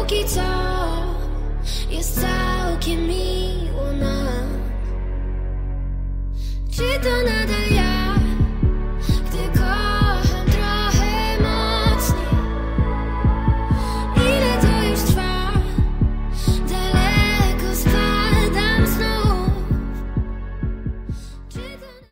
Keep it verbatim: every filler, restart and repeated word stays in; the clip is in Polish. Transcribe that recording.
póki co jest całkiem miło nam. Czy to na